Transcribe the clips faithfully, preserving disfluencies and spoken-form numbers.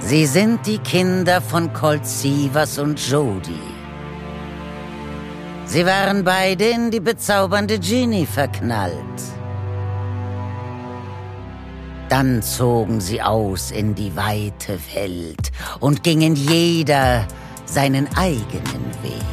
Sie sind die Kinder von Colt Sievers und Jody. Sie waren beide in die bezaubernde Ginny verknallt. Dann zogen sie aus in die weite Welt und gingen jeder seinen eigenen Weg.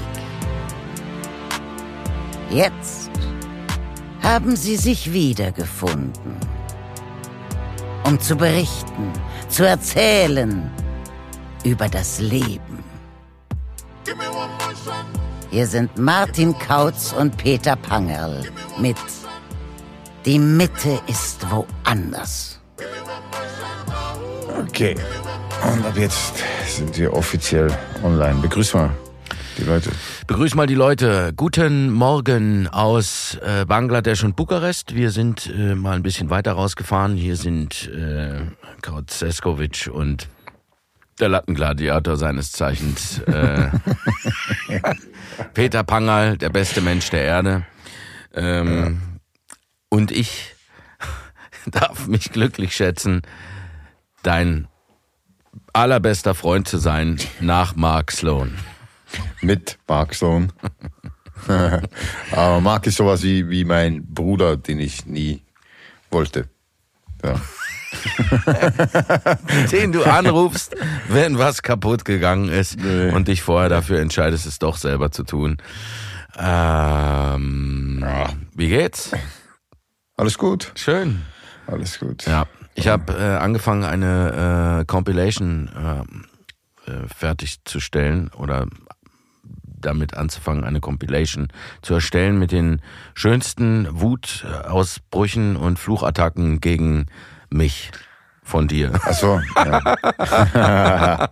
Jetzt haben sie sich wiedergefunden, um zu berichten, zu erzählen über das Leben. Hier sind Martin Kautz und Peter Pangerl mit Die Mitte ist woanders. Okay, und ab jetzt sind wir offiziell online. Begrüß mal die Leute. Begrüß mal die Leute. Guten Morgen aus äh, Bangladesch und Bukarest. Wir sind äh, mal ein bisschen weiter rausgefahren. Hier sind äh, Kautz Seskovic und der Lattengladiator seines Zeichens äh, Peter Pangerl, der beste Mensch der Erde. Ähm, ja. Und ich darf mich glücklich schätzen, dein allerbester Freund zu sein nach Mark Sloan. Mit Mark Sloan. Aber Mark ist sowas wie, wie mein Bruder, den ich nie wollte. Ja. Den du anrufst, wenn was kaputt gegangen ist nee. und dich vorher dafür entscheidest, es doch selber zu tun. Ähm, ja. Wie geht's? Alles gut. Schön. Alles gut. Ja, ich habe äh, angefangen, eine äh, Compilation äh, äh, fertigzustellen oder damit anzufangen, eine Compilation zu erstellen mit den schönsten Wutausbrüchen und Fluchattacken gegen mich von dir. Ach so, ja.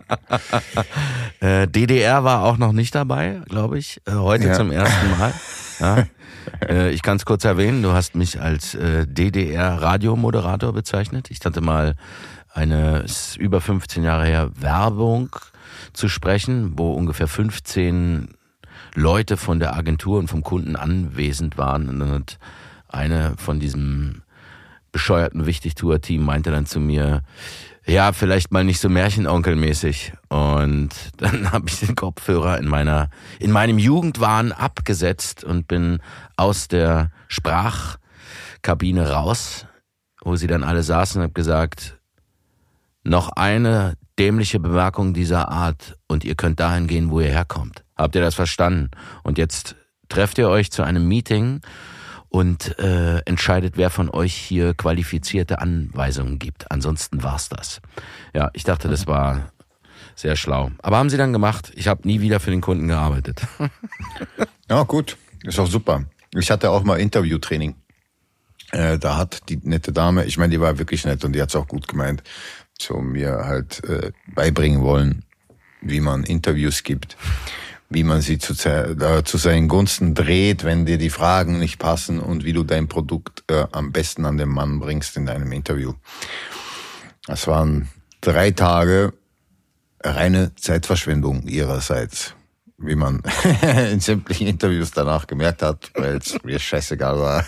äh, D D R war auch noch nicht dabei, glaube ich, äh, heute ja. Zum ersten Mal. Ja. Äh, ich kann es kurz erwähnen, du hast mich als äh, D D R-Radiomoderator bezeichnet. Ich hatte mal eine, ist über fünfzehn Jahre her, Werbung zu sprechen, wo ungefähr fünfzehn Leute von der Agentur und vom Kunden anwesend waren. Und dann hat eine von diesem bescheuerten Wichtigtour-Team meinte dann zu mir, ja, vielleicht mal nicht so märchenonkelmäßig. Und dann habe ich den Kopfhörer in meiner, in meinem Jugendwahn abgesetzt und bin aus der Sprachkabine raus, wo sie dann alle saßen und habe gesagt, noch eine dämliche Bemerkung dieser Art und ihr könnt dahin gehen, wo ihr herkommt. Habt ihr das verstanden? Und jetzt trefft ihr euch zu einem Meeting und äh, entscheidet, wer von euch hier qualifizierte Anweisungen gibt. Ansonsten war's das. Ja, ich dachte, das war sehr schlau. Aber haben sie dann gemacht. Ich habe nie wieder für den Kunden gearbeitet. Ja, gut. Ist auch super. Ich hatte auch mal Interviewtraining. Äh, da hat die nette Dame, ich meine, die war wirklich nett und die hat's auch gut gemeint, so mir halt äh, beibringen wollen, wie man Interviews gibt, wie man sie zu, äh, zu seinen Gunsten dreht, wenn dir die Fragen nicht passen und wie du dein Produkt äh, am besten an den Mann bringst in deinem Interview. Das waren drei Tage reine Zeitverschwendung ihrerseits, wie man in sämtlichen Interviews danach gemerkt hat, weil es mir scheißegal war.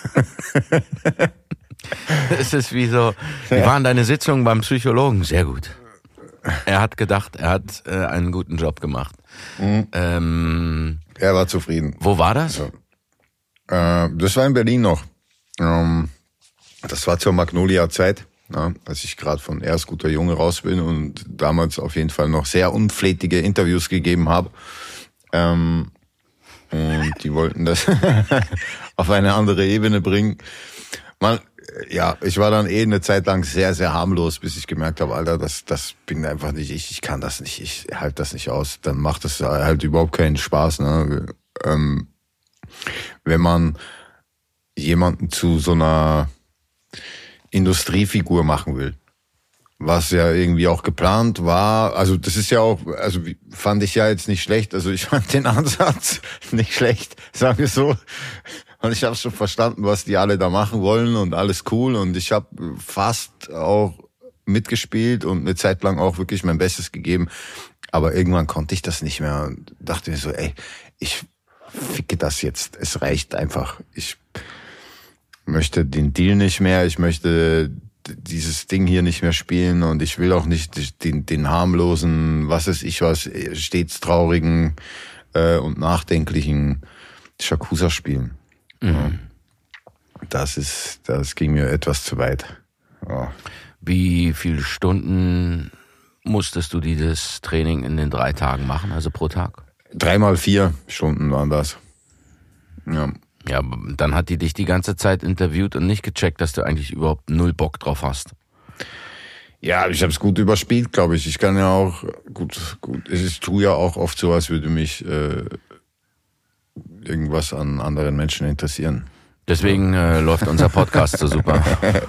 Es ist wie so, wie waren deine Sitzungen beim Psychologen? Sehr gut. Er hat gedacht, er hat äh, einen guten Job gemacht. Mhm. Ähm, er war zufrieden. Wo war das? Also, äh, das war in Berlin noch. Ähm, das war zur Magnolia-Zeit, ja, als ich gerade von Erst guter Junge raus bin und damals auf jeden Fall noch sehr unflätige Interviews gegeben habe. Ähm, und die wollten das auf eine andere Ebene bringen. Man, ja, ich war dann eh eine Zeit lang sehr, sehr harmlos, bis ich gemerkt habe, Alter, das, das bin einfach nicht ich, ich kann das nicht, ich halte das nicht aus. Dann macht das halt überhaupt keinen Spaß, ne? Ähm, wenn man jemanden zu so einer Industriefigur machen will, was ja irgendwie auch geplant war, also das ist ja auch, also fand ich ja jetzt nicht schlecht, also ich fand den Ansatz nicht schlecht, sagen wir so. Und ich habe schon verstanden, was die alle da machen wollen und alles cool. Und ich habe fast auch mitgespielt und eine Zeit lang auch wirklich mein Bestes gegeben. Aber irgendwann konnte ich das nicht mehr und dachte mir so, ey, ich ficke das jetzt. Es reicht einfach. Ich möchte den Deal nicht mehr. Ich möchte dieses Ding hier nicht mehr spielen und ich will auch nicht den, den harmlosen, was ist ich was, stets traurigen äh, und nachdenklichen Shakusa spielen. Mhm. Ja. Das ist, das ging mir etwas zu weit. Ja. Wie viele Stunden musstest du dieses Training in den drei Tagen machen, also pro Tag? Dreimal vier Stunden waren das. Ja. Ja, dann hat die dich die ganze Zeit interviewt und nicht gecheckt, dass du eigentlich überhaupt null Bock drauf hast. Ja, ich habe es gut überspielt, glaube ich. Ich kann ja auch gut, gut. Ich tue ja auch oft so, als würde mich äh, irgendwas an anderen Menschen interessieren. Deswegen äh, läuft unser Podcast so super.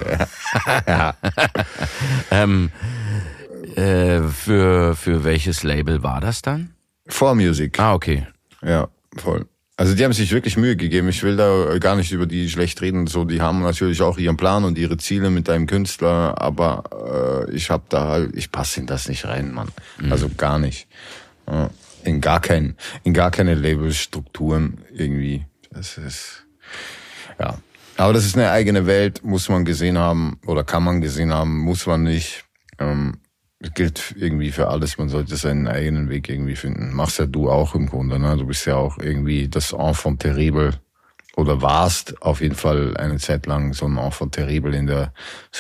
Ja. ähm, äh, für für welches Label war das dann? four Music. Ah, okay. Ja, voll. Also die haben sich wirklich Mühe gegeben. Ich will da gar nicht über die schlecht reden. So, die haben natürlich auch ihren Plan und ihre Ziele mit einem Künstler, aber äh, ich habe da halt, ich passe in das nicht rein, Mann. Mhm. Also gar nicht. Ja, in gar kein, in gar keine Labelstrukturen irgendwie. Das ist ja. Aber das ist eine eigene Welt, muss man gesehen haben oder kann man gesehen haben, muss man nicht. Ähm, gilt irgendwie für alles, man sollte seinen eigenen Weg irgendwie finden. Machst ja du auch im Grunde, ne? Du bist ja auch irgendwie das Enfant terrible oder warst auf jeden Fall eine Zeit lang so ein Enfant terrible in der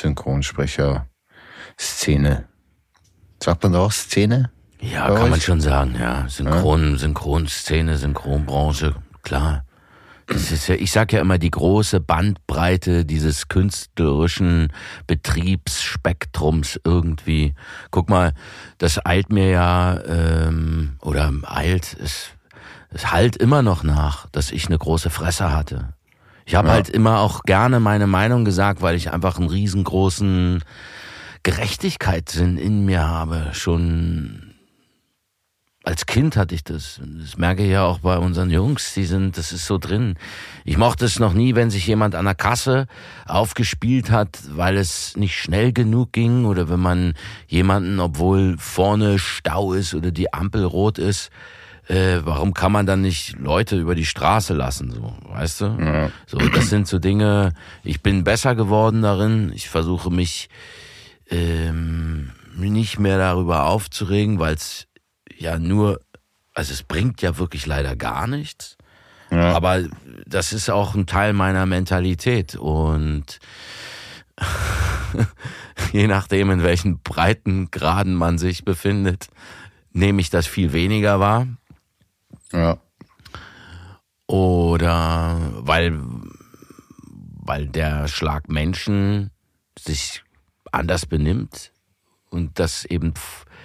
Synchronsprecher-Szene. Sagt man da auch Szene? Ja, kann euch? Man schon sagen, ja. Synchron, ja? Synchronszene, Synchronbranche, klar. Das ist ja, ich sag ja immer, die große Bandbreite dieses künstlerischen Betriebsspektrums irgendwie. Guck mal, das eilt mir ja, ähm, oder eilt, es, es hallt immer noch nach, dass ich eine große Fresse hatte. Ich habe ja. halt immer auch gerne meine Meinung gesagt, weil ich einfach einen riesengroßen Gerechtigkeitssinn in mir habe. Schon als Kind hatte ich das. Das merke ich ja auch bei unseren Jungs, die sind, das ist so drin. Ich mochte es noch nie, wenn sich jemand an der Kasse aufgespielt hat, weil es nicht schnell genug ging oder wenn man jemanden, obwohl vorne Stau ist oder die Ampel rot ist, äh, warum kann man dann nicht Leute über die Straße lassen, so, weißt du? Ja. So, das sind so Dinge, ich bin besser geworden darin. Ich versuche mich ähm, nicht mehr darüber aufzuregen, weil es ja nur, also es bringt ja wirklich leider gar nichts, ja. Aber das ist auch ein Teil meiner Mentalität und je nachdem, in welchen Breitengraden man sich befindet, nehme ich das viel weniger wahr. Ja. Oder weil, weil der Schlag Menschen sich anders benimmt und das eben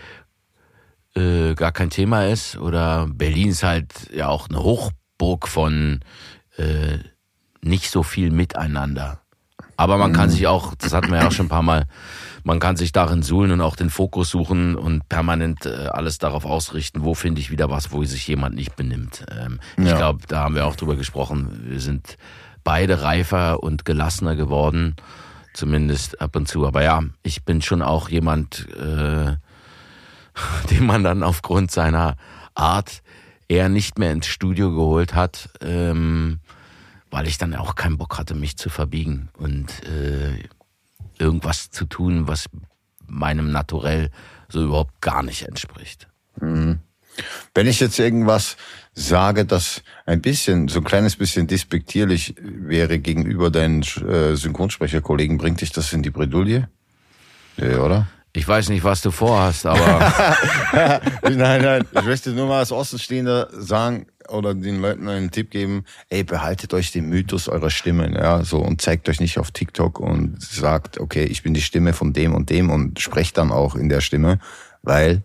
gar kein Thema ist, oder Berlin ist halt ja auch eine Hochburg von äh, nicht so viel Miteinander. Aber man kann sich auch, das hatten wir ja auch schon ein paar Mal, man kann sich darin suhlen und auch den Fokus suchen und permanent äh, alles darauf ausrichten, wo finde ich wieder was, wo sich jemand nicht benimmt. Ähm, ja. Ich glaube, da haben wir auch drüber gesprochen, wir sind beide reifer und gelassener geworden, zumindest ab und zu. Aber ja, ich bin schon auch jemand, äh, den man dann aufgrund seiner Art eher nicht mehr ins Studio geholt hat, ähm, weil ich dann auch keinen Bock hatte, mich zu verbiegen und äh, irgendwas zu tun, was meinem Naturell so überhaupt gar nicht entspricht. Mhm. Wenn ich jetzt irgendwas sage, das ein bisschen, so ein kleines bisschen despektierlich wäre gegenüber deinen äh, Synchronsprecherkollegen, bringt dich das in die Bredouille? Ja, oder? Ich weiß nicht, was du vorhast, aber... nein, nein, ich möchte nur mal als Außenstehender sagen oder den Leuten einen Tipp geben, ey, behaltet euch den Mythos eurer Stimmen, ja, so, und zeigt euch nicht auf TikTok und sagt, okay, ich bin die Stimme von dem und dem und sprecht dann auch in der Stimme, weil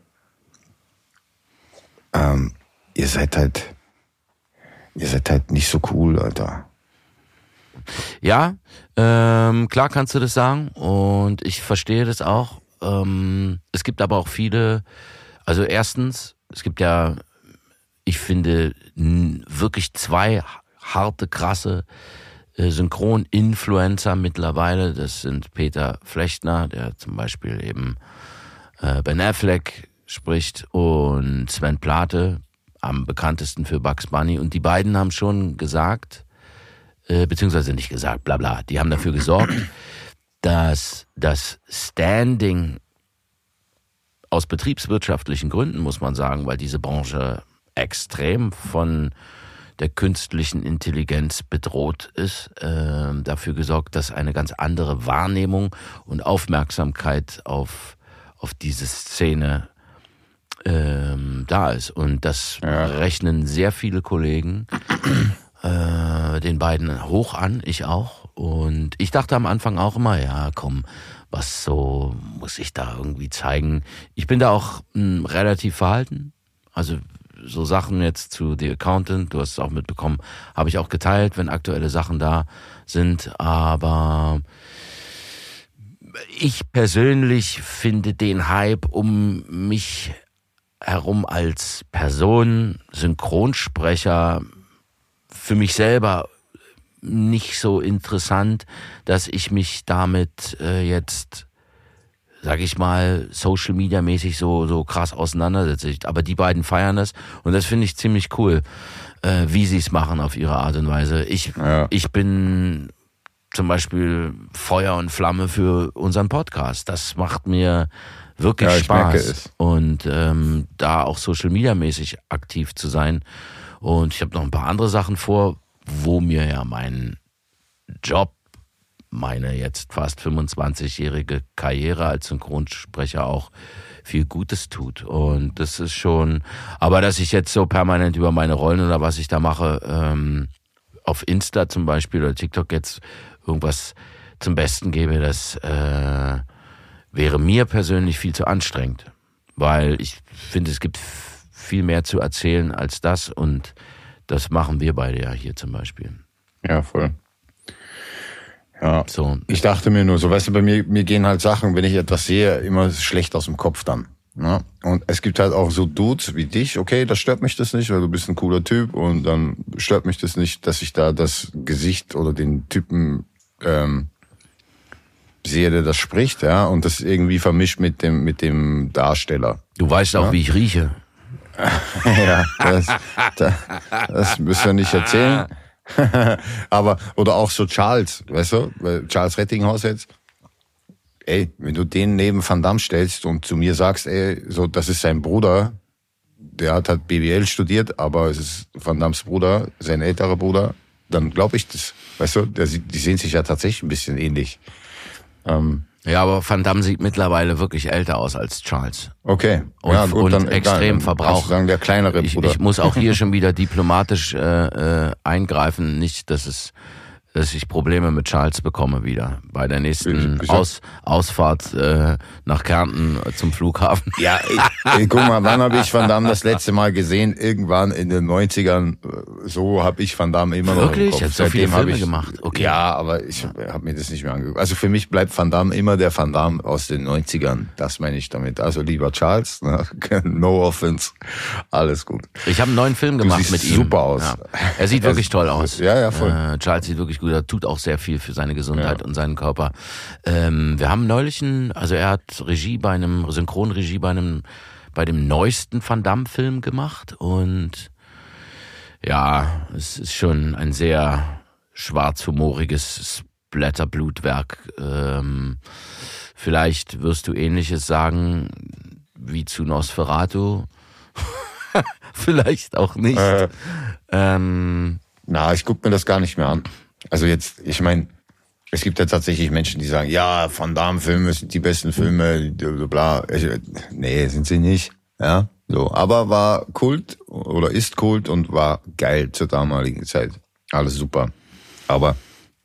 ähm, ihr seid halt, ihr seid halt nicht so cool, Alter. Ja, ähm, klar kannst du das sagen und ich verstehe das auch. Ähm, es gibt aber auch viele, also erstens, es gibt ja, ich finde, n- wirklich zwei harte, krasse äh, Synchron-Influencer mittlerweile. Das sind Peter Flechtner, der zum Beispiel eben äh, Ben Affleck spricht, und Sven Plate, am bekanntesten für Bugs Bunny. Und die beiden haben schon gesagt, äh, beziehungsweise nicht gesagt, bla bla, die haben dafür gesorgt, dass das Standing aus betriebswirtschaftlichen Gründen, muss man sagen, weil diese Branche extrem von der künstlichen Intelligenz bedroht ist, äh, dafür gesorgt, dass eine ganz andere Wahrnehmung und Aufmerksamkeit auf, auf diese Szene ähm, da ist. Und das ja. rechnen sehr viele Kollegen äh, den beiden hoch an, ich auch. Und ich dachte am Anfang auch immer, ja komm, was so muss ich da irgendwie zeigen. Ich bin da auch mh, relativ verhalten. Also so Sachen jetzt zu The Accountant, du hast es auch mitbekommen, habe ich auch geteilt, wenn aktuelle Sachen da sind. Aber ich persönlich finde den Hype um mich herum als Person, Synchronsprecher, für mich selber nicht so interessant, dass ich mich damit äh, jetzt, sag ich mal, Social Media mäßig so so krass auseinandersetze. Aber die beiden feiern das und das finde ich ziemlich cool, äh, wie sie es machen auf ihre Art und Weise. Ich ja. ich bin zum Beispiel Feuer und Flamme für unseren Podcast. Das macht mir wirklich ja, Spaß und ähm, da auch Social Media mäßig aktiv zu sein. Und ich habe noch ein paar andere Sachen vor, wo mir ja mein Job, meine jetzt fast fünfundzwanzigjährige Karriere als Synchronsprecher auch viel Gutes tut. Und das ist schon, aber dass ich jetzt so permanent über meine Rollen oder was ich da mache, ähm, auf Insta zum Beispiel oder TikTok jetzt irgendwas zum Besten gebe, das äh, wäre mir persönlich viel zu anstrengend. Weil ich finde, es gibt viel mehr zu erzählen als das und das machen wir beide ja hier zum Beispiel. Ja, voll. Ja, so. Ich dachte mir nur so, weißt du, bei mir, mir gehen halt Sachen, wenn ich etwas sehe, immer schlecht aus dem Kopf dann. Ne? Und es gibt halt auch so Dudes wie dich, okay, das stört mich das nicht, weil du bist ein cooler Typ und dann stört mich das nicht, dass ich da das Gesicht oder den Typen ähm, sehe, der das spricht, ja, und das irgendwie vermischt mit dem, mit dem Darsteller. Du weißt auch, ja? Wie ich rieche. Ja, das, das, das müssen wir nicht erzählen. Aber, oder auch so Charles, weißt du, Charles Rettinghaus jetzt. Ey, wenn du den neben Van Damme stellst und zu mir sagst, ey, so, das ist sein Bruder, der hat halt B W L studiert, aber es ist Van Dammes Bruder, sein älterer Bruder, dann glaube ich das, weißt du, der, die sehen sich ja tatsächlich ein bisschen ähnlich. Ähm, Ja, aber Van Damme sieht mittlerweile wirklich älter aus als Charles. Okay. Und, ja, gut, und dann, extrem dann verbraucht. sagen, der kleinere Bruder. Ich, ich muss auch hier schon wieder diplomatisch äh, äh, eingreifen, nicht, dass es, dass ich Probleme mit Charles bekomme wieder bei der nächsten ich, ich Aus, Ausfahrt äh, nach Kärnten zum Flughafen. Ja, ich, ich, guck mal, wann habe ich Van Damme das letzte Mal gesehen? Irgendwann in den neunzigern. So habe ich Van Damme immer noch Wirklich? im Kopf. Wirklich? So viele Filme ich, gemacht? Okay. Ja, aber ich habe mir das nicht mehr angeguckt. Also für mich bleibt Van Damme immer der Van Damme aus den neunzigern. Das meine ich damit. Also lieber Charles, ne? No offense, alles gut. Ich habe einen neuen Film gemacht mit ihm. Super aus. Ja. Er sieht wirklich toll aus. Ja, ja, voll. Äh, Charles sieht wirklich gut. Er tut auch sehr viel für seine Gesundheit ja. und seinen Körper. Ähm, wir haben neulich einen, also er hat Regie bei einem, Synchronregie bei einem, bei dem neuesten Van Damme-Film gemacht und ja, es ist schon ein sehr schwarzhumoriges Splatter-Blutwerk. Ähm, vielleicht wirst du Ähnliches sagen wie zu Nosferatu. Vielleicht auch nicht. Äh, ähm, na, ich guck mir das gar nicht mehr an. Also jetzt, ich meine, es gibt ja tatsächlich Menschen, die sagen, ja, Van Damme-Filme sind die besten Filme, bla. Ich, nee, sind sie nicht. Ja, so. Aber war Kult oder ist Kult und war geil zur damaligen Zeit. Alles super. Aber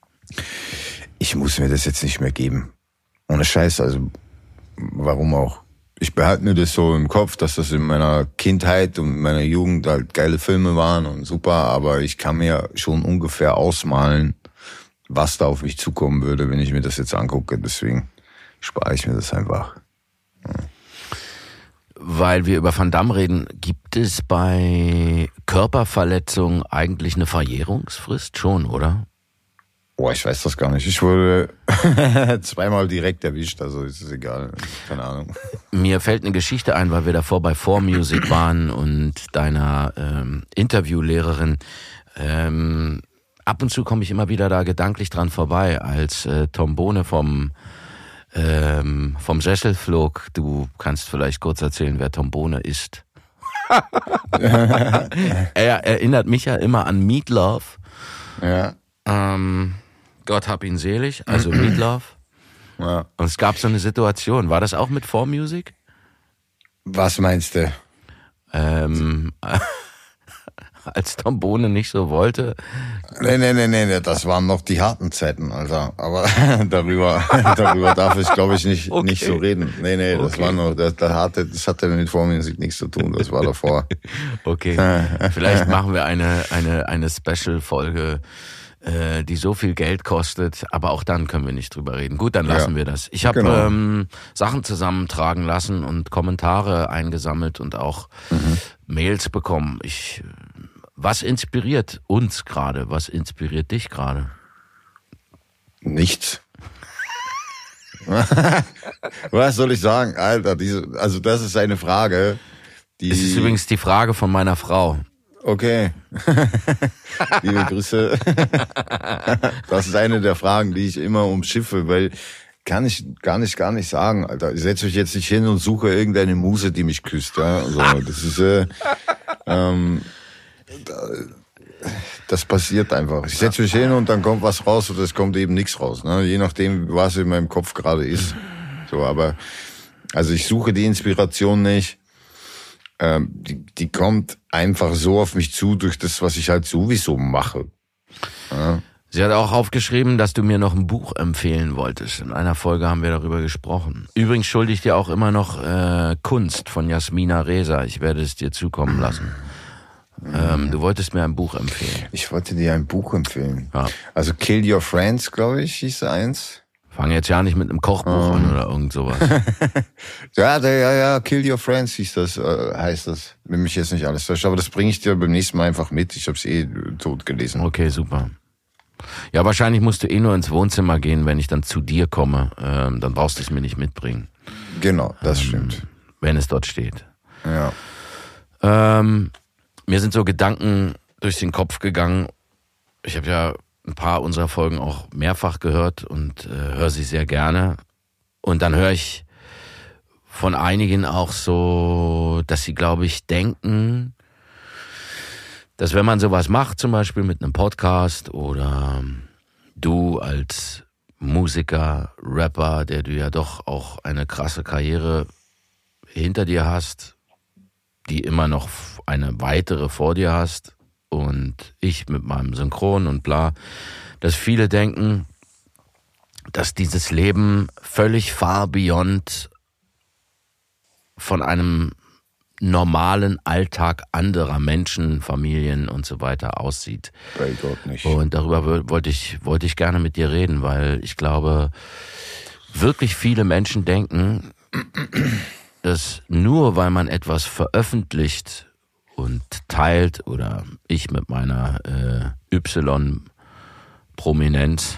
ich muss mir das jetzt nicht mehr geben. Ohne Scheiß, also warum auch? Ich behalte mir das so im Kopf, dass das in meiner Kindheit und meiner Jugend halt geile Filme waren und super, aber ich kann mir schon ungefähr ausmalen, was da auf mich zukommen würde, wenn ich mir das jetzt angucke. Deswegen spare ich mir das einfach. Ja. Weil wir über Van Damme reden, gibt es bei Körperverletzungen eigentlich eine Verjährungsfrist schon, oder? Boah, ich weiß das gar nicht. Ich wurde zweimal direkt erwischt, also ist es egal. Keine Ahnung. Mir fällt eine Geschichte ein, weil wir davor bei four Music waren und deiner ähm, Interviewlehrerin ähm, ab und zu komme ich immer wieder da gedanklich dran vorbei, als äh, Tom Bohne vom ähm, vom Sessel flog. Du kannst vielleicht kurz erzählen, wer Tom Bohne ist. Er erinnert mich ja immer an Meatloaf. Ja. Ähm, Gott hab ihn selig, also Meatloaf. Ja. Und es gab so eine Situation, war das auch mit four Music? Was meinst du? Ähm, als Tom Bohne nicht so wollte. Nee, nee, nee, nee, das waren noch die harten Zeiten, Alter. Aber darüber, darüber darf ich, glaube ich, nicht, okay. nicht so reden. Nee, nee, das okay. war noch, das, das hatte, das hatte mit four Music nichts zu tun, das war davor. Okay. Vielleicht machen wir eine, eine, eine Special-Folge, äh, die so viel Geld kostet, aber auch dann können wir nicht drüber reden. Gut, dann lassen ja. wir das. Ich habe genau. ähm, Sachen zusammentragen lassen und Kommentare eingesammelt und auch mhm. Mails bekommen. Ich, was inspiriert uns gerade? Was inspiriert dich gerade? Nichts. Was soll ich sagen, Alter? Diese, also das ist eine Frage, die... Es ist übrigens die Frage von meiner Frau. Okay. Liebe Grüße. Das ist eine der Fragen, die ich immer umschiffe, weil kann ich gar nicht, gar nicht sagen, Alter. Ich setze mich jetzt nicht hin und suche irgendeine Muse, die mich küsst. Ja? Also, das ist, äh, ähm, das passiert einfach. Ich setze mich hin und dann kommt was raus oder es kommt eben nichts raus. Ne? Je nachdem, was in meinem Kopf gerade ist. So, aber also ich suche die Inspiration nicht. Ähm, die, die kommt einfach so auf mich zu durch das, was ich halt sowieso mache. Ja. Sie hat auch aufgeschrieben, dass du mir noch ein Buch empfehlen wolltest. In einer Folge haben wir darüber gesprochen. Übrigens schulde ich dir auch immer noch äh, Kunst von Jasmina Reza. Ich werde es dir zukommen lassen. Ähm, du wolltest mir ein Buch empfehlen. Ich wollte dir ein Buch empfehlen. Ja. Also Kill Your Friends, glaube ich, hieß eins. Fang jetzt ja nicht mit einem Kochbuch um. an oder irgend sowas. ja, der, ja, ja, Kill Your Friends hieß das, äh, heißt das. Wenn mich jetzt nicht alles täuscht. Aber das bringe ich dir beim nächsten Mal einfach mit. Ich habe es eh tot gelesen. Okay, super. Ja, wahrscheinlich musst du eh nur ins Wohnzimmer gehen, wenn ich dann zu dir komme. Ähm, dann brauchst du es mir nicht mitbringen. Genau, das ähm, stimmt. Wenn es dort steht. Ja. Ähm, mir sind so Gedanken durch den Kopf gegangen. Ich habe ja ein paar unserer Folgen auch mehrfach gehört und äh, höre sie sehr gerne. Und dann höre ich von einigen auch so, dass sie, glaube ich, denken, dass wenn man sowas macht, zum Beispiel mit einem Podcast oder du als Musiker, Rapper, der du ja doch auch eine krasse Karriere hinter dir hast, die immer noch eine weitere vor dir hast und ich mit meinem Synchron und bla, dass viele denken, dass dieses Leben völlig far beyond von einem normalen Alltag anderer Menschen, Familien und so weiter aussieht. Bei Gott nicht. Und darüber wollte ich, wollte ich gerne mit dir reden, weil ich glaube, wirklich viele Menschen denken, dass nur weil man etwas veröffentlicht und teilt oder ich mit meiner äh, Y-Prominenz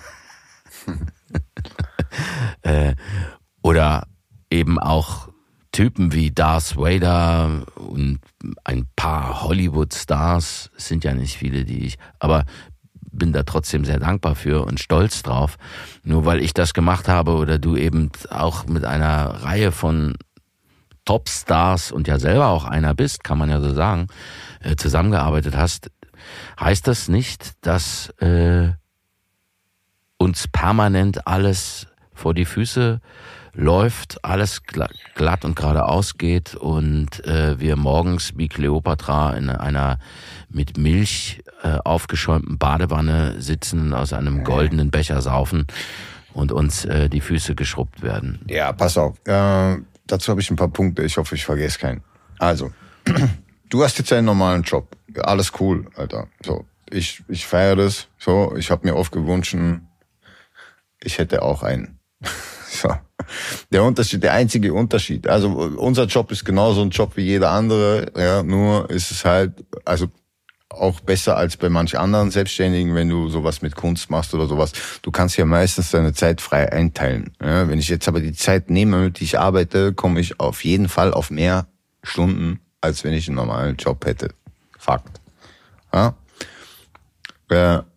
äh, oder eben auch Typen wie Darth Vader und ein paar Hollywood-Stars, es sind ja nicht viele, die ich, aber bin da trotzdem sehr dankbar für und stolz drauf. Nur weil ich das gemacht habe oder du eben auch mit einer Reihe von Topstars und ja selber auch einer bist, kann man ja so sagen, äh, zusammengearbeitet hast, heißt das nicht, dass äh, uns permanent alles vor die Füße läuft, alles glatt und geradeaus geht und äh, wir morgens wie Kleopatra in einer mit Milch äh, aufgeschäumten Badewanne sitzen, aus einem goldenen Becher saufen und uns äh, die Füße geschrubbt werden. Ja, pass auf. Äh, dazu habe ich ein paar Punkte. Ich hoffe, ich vergesse keinen. Also, du hast jetzt einen normalen Job. Alles cool, Alter. So, ich ich feiere das. So, ich habe mir oft gewünscht, ich hätte auch einen. So. Der Unterschied, der einzige Unterschied. Also unser Job ist genauso ein Job wie jeder andere. Ja, nur ist es halt, also auch besser als bei manch anderen Selbstständigen, wenn du sowas mit Kunst machst oder sowas. Du kannst ja meistens deine Zeit frei einteilen. Ja, wenn ich jetzt aber die Zeit nehme, mit der ich arbeite, komme ich auf jeden Fall auf mehr Stunden, als wenn ich einen normalen Job hätte. Fakt. Ja. Äh,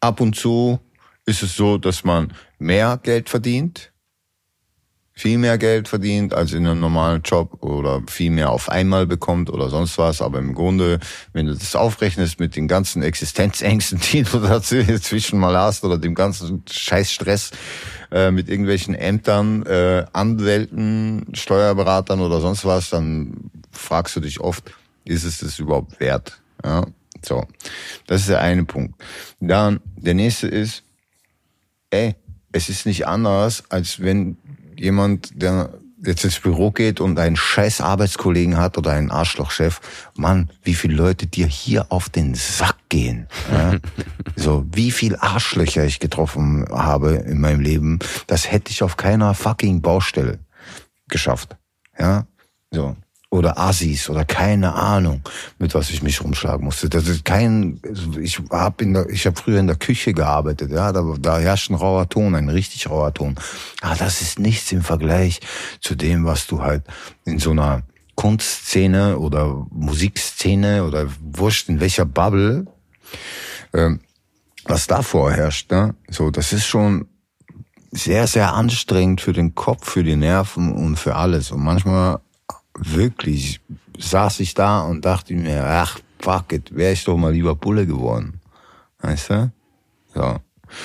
ab und zu ist es so, dass man mehr Geld verdient, viel mehr Geld verdient als in einem normalen Job oder viel mehr auf einmal bekommt oder sonst was. Aber im Grunde, wenn du das aufrechnest mit den ganzen Existenzängsten, die du dazwischen mal hast oder dem ganzen Scheißstress äh, mit irgendwelchen Ämtern, äh, Anwälten, Steuerberatern oder sonst was, dann fragst du dich oft, ist es das überhaupt wert? Ja, so. Das ist der eine Punkt. Dann, der nächste ist, ey, es ist nicht anders, als wenn jemand, der jetzt ins Büro geht und einen scheiß Arbeitskollegen hat oder einen Arschlochchef, Mann, wie viele Leute dir hier auf den Sack gehen. Ja? So, wie viel Arschlöcher ich getroffen habe in meinem Leben, das hätte ich auf keiner fucking Baustelle geschafft. Ja, so. Oder Assis oder keine Ahnung, mit was ich mich rumschlagen musste. Das ist kein, ich habe in der, ich habe früher in der Küche gearbeitet, ja, da, da herrscht ein rauer Ton, ein richtig rauer Ton. Aber das ist nichts im Vergleich zu dem, was du halt in so einer Kunstszene oder Musikszene oder wurscht in welcher Bubble, ähm, was da vorherrscht, ne? So, das ist schon sehr, sehr anstrengend für den Kopf, für die Nerven und für alles. Und manchmal wirklich saß ich da und dachte mir, ach, fuck it, wäre ich doch mal lieber Bulle geworden. Weißt du? So.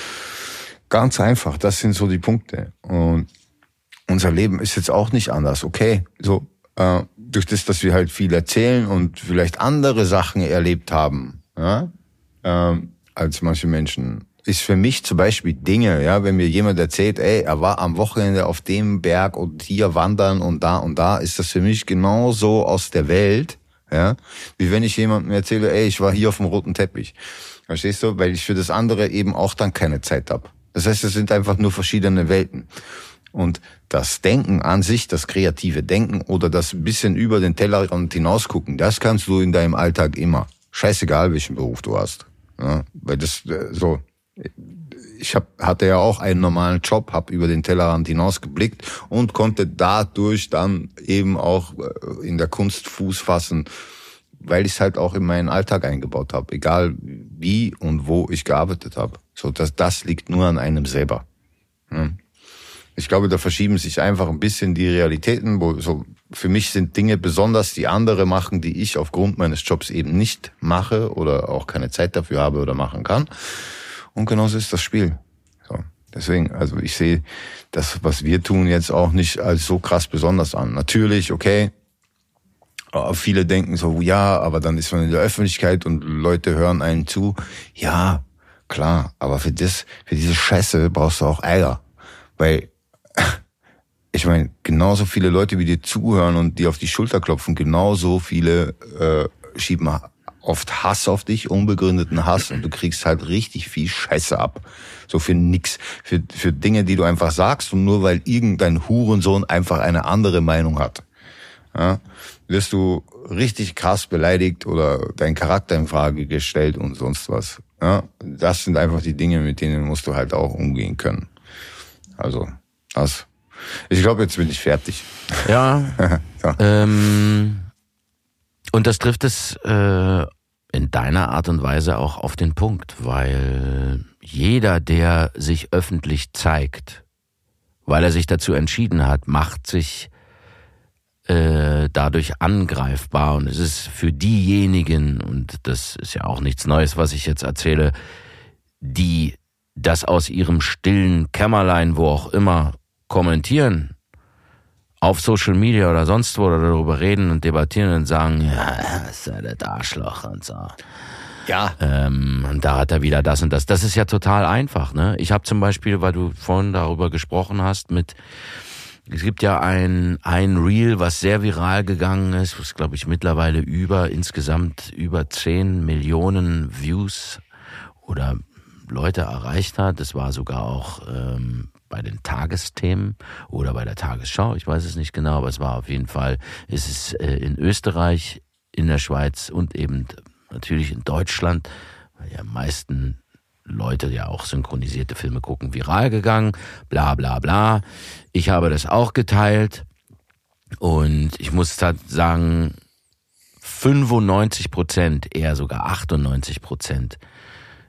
Ganz einfach, das sind so die Punkte. Und unser Leben ist jetzt auch nicht anders, okay? So, äh, durch das, dass wir halt viel erzählen und vielleicht andere Sachen erlebt haben, ja, äh, als manche Menschen, ist für mich zum Beispiel Dinge, ja, wenn mir jemand erzählt, ey, er war am Wochenende auf dem Berg und hier wandern und da und da, ist das für mich genauso aus der Welt, ja, wie wenn ich jemandem erzähle, ey, ich war hier auf dem roten Teppich. Verstehst du? Weil ich für das andere eben auch dann keine Zeit habe. Das heißt, es sind einfach nur verschiedene Welten. Und das Denken an sich, das kreative Denken oder das ein bisschen über den Tellerrand hinausgucken, das kannst du in deinem Alltag immer. Scheißegal, welchen Beruf du hast. Ja, weil das so, ich hab, hatte ja auch einen normalen Job, habe über den Tellerrand hinaus geblickt und konnte dadurch dann eben auch in der Kunst Fuß fassen, weil ich es halt auch in meinen Alltag eingebaut habe, egal wie und wo ich gearbeitet habe. So, das, das liegt nur an einem selber. Hm. Ich glaube, da verschieben sich einfach ein bisschen die Realitäten, wo so für mich sind Dinge besonders, die andere machen, die ich aufgrund meines Jobs eben nicht mache oder auch keine Zeit dafür habe oder machen kann. Und genauso ist das Spiel. So, deswegen, also ich sehe das, was wir tun, jetzt auch nicht als so krass besonders an. Natürlich, okay, viele denken so, ja, aber dann ist man in der Öffentlichkeit und Leute hören einen zu. Ja, klar, aber für das, für diese Scheiße brauchst du auch Eier. Weil, ich meine, genauso viele Leute, wie dir zuhören und dir auf die Schulter klopfen, genauso viele äh, schieben oft Hass auf dich, unbegründeten Hass, und du kriegst halt richtig viel Scheiße ab. So für nix. Für, für Dinge, die du einfach sagst, und nur weil irgendein Hurensohn einfach eine andere Meinung hat. Ja, wirst du richtig krass beleidigt oder dein Charakter in Frage gestellt und sonst was. Ja, das sind einfach die Dinge, mit denen musst du halt auch umgehen können. Also, das. Ich glaube, jetzt bin ich fertig. Ja. ja. Ähm, und das trifft es äh, in deiner Art und Weise auch auf den Punkt, weil jeder, der sich öffentlich zeigt, weil er sich dazu entschieden hat, macht sich äh, dadurch angreifbar. Und es ist für diejenigen, und das ist ja auch nichts Neues, was ich jetzt erzähle, die das aus ihrem stillen Kämmerlein, wo auch immer, kommentieren, auf Social Media oder sonst wo, oder darüber reden und debattieren und sagen, ja, das ist ja der Arschloch und so. Ja. Ähm, und da hat er wieder das und das. Das ist ja total einfach, ne? Ich habe zum Beispiel, weil du vorhin darüber gesprochen hast, mit, es gibt ja ein, ein Reel, was sehr viral gegangen ist, was glaube ich mittlerweile über, insgesamt über zehn Millionen Views oder Leute erreicht hat. Das war sogar auch ähm, bei den Tagesthemen oder bei der Tagesschau, ich weiß es nicht genau, aber es war auf jeden Fall, es ist äh, in Österreich, in der Schweiz und eben natürlich in Deutschland, weil ja meisten Leute ja auch synchronisierte Filme gucken, viral gegangen, bla bla bla. Ich habe das auch geteilt und ich muss sagen, fünfundneunzig Prozent, eher sogar achtundneunzig Prozent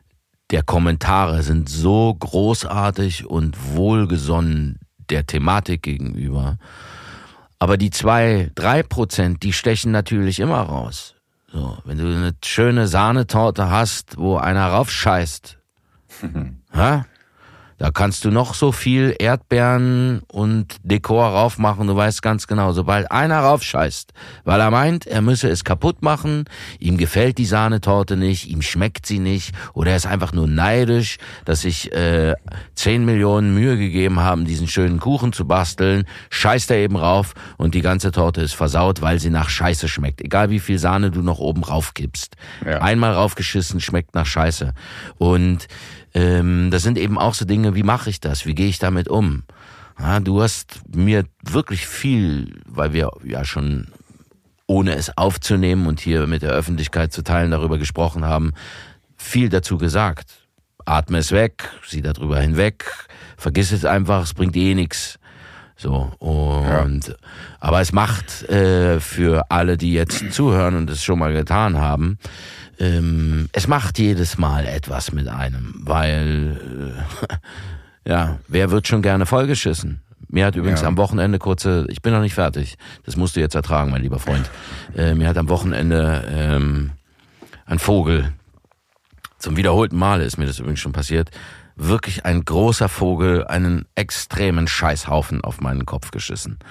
der Kommentare sind so großartig und wohlgesonnen der Thematik gegenüber. Aber die zwei, drei Prozent, die stechen natürlich immer raus. So, wenn du eine schöne Sahnetorte hast, wo einer raufscheißt, ha? Da kannst du noch so viel Erdbeeren und Dekor raufmachen. Du weißt ganz genau, sobald einer raufscheißt, weil er meint, er müsse es kaputt machen, ihm gefällt die Sahnetorte nicht, ihm schmeckt sie nicht oder er ist einfach nur neidisch, dass sich äh, zehn Millionen Mühe gegeben haben, diesen schönen Kuchen zu basteln, scheißt er eben rauf und die ganze Torte ist versaut, weil sie nach Scheiße schmeckt. Egal wie viel Sahne du noch oben raufkippst. Ja. Einmal raufgeschissen, schmeckt nach Scheiße. Und Ähm, das sind eben auch so Dinge, wie mache ich das? Wie gehe ich damit um? Ja, du hast mir wirklich viel, weil wir ja schon ohne es aufzunehmen und hier mit der Öffentlichkeit zu teilen darüber gesprochen haben, viel dazu gesagt. Atme es weg, sieh darüber hinweg, vergiss es einfach, es bringt eh nichts. So, und, ja. Aber es macht äh, für alle, die jetzt zuhören und es schon mal getan haben, ähm, es macht jedes Mal etwas mit einem, weil, äh, ja, wer wird schon gerne vollgeschissen? Mir hat übrigens ja. am Wochenende kurze, ich bin noch nicht fertig, das musst du jetzt ertragen, mein lieber Freund, äh, mir hat am Wochenende ähm, ein Vogel, zum wiederholten Male ist mir das übrigens schon passiert, wirklich ein großer Vogel einen extremen Scheißhaufen auf meinen Kopf geschissen.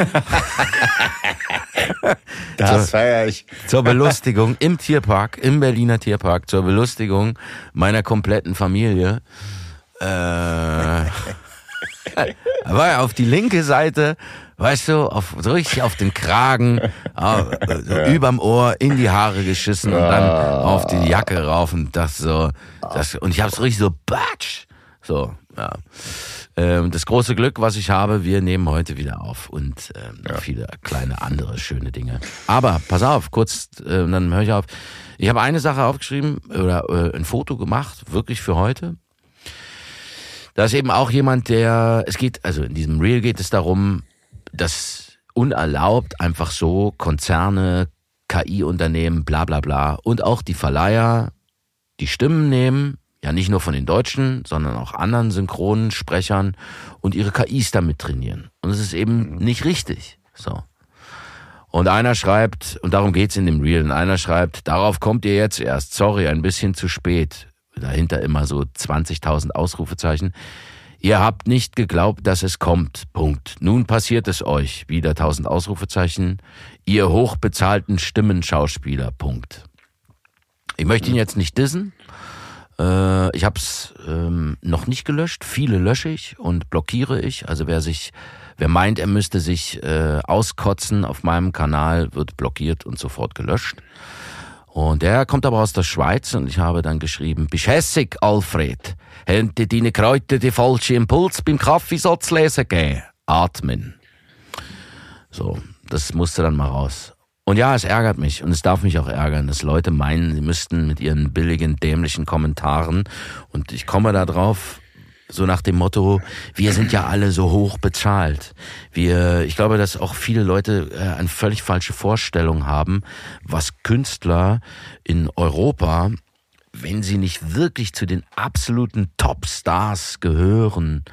Das feiere ich. Zur Belustigung im Tierpark, im Berliner Tierpark, zur Belustigung meiner kompletten Familie. Äh, war er auf die linke Seite, weißt du, auf, so richtig auf den Kragen, auf, so ja. überm Ohr, in die Haare geschissen und dann auf die Jacke rauf und das so, das, und ich hab's richtig so, batsch, so, ja. Ähm, das große Glück, was ich habe, wir nehmen heute wieder auf und ähm, ja. viele kleine andere schöne Dinge. Aber, pass auf, kurz, äh, dann höre ich auf. Ich habe eine Sache aufgeschrieben oder äh, ein Foto gemacht, wirklich für heute. Da ist eben auch jemand, der, es geht, also in diesem Reel geht es darum, dass unerlaubt einfach so Konzerne, K I-Unternehmen, bla bla bla und auch die Verleiher die Stimmen nehmen, ja nicht nur von den Deutschen, sondern auch anderen Synchronsprechern und ihre K Is damit trainieren. Und es ist eben nicht richtig. So. Und einer schreibt, und darum geht's in dem Reel, und einer schreibt, darauf kommt ihr jetzt erst, sorry, ein bisschen zu spät. Dahinter immer so zwanzigtausend Ausrufezeichen. Ihr habt nicht geglaubt, dass es kommt. Punkt. Nun passiert es euch. Wieder tausend Ausrufezeichen. Ihr hochbezahlten Stimmenschauspieler. Punkt. Ich möchte ihn jetzt nicht dissen. Äh, ich habe es ähm, noch nicht gelöscht. Viele lösche ich und blockiere ich. Also wer sich, wer meint, er müsste sich äh, auskotzen auf meinem Kanal, wird blockiert und sofort gelöscht. Und der kommt aber aus der Schweiz und ich habe dann geschrieben, bist hässig, Alfred? Haben dir deine Kräuter den falschen Impuls beim Kaffeesatz lesen gegeben? Atmen. So, das musste dann mal raus. Und ja, es ärgert mich und es darf mich auch ärgern, dass Leute meinen, sie müssten mit ihren billigen, dämlichen Kommentaren, und ich komme da drauf, so nach dem Motto, wir sind ja alle so hoch bezahlt. Wir, ich glaube, dass auch viele Leute äh, eine völlig falsche Vorstellung haben, was Künstler in Europa, wenn sie nicht wirklich zu den absoluten Top-Stars gehören,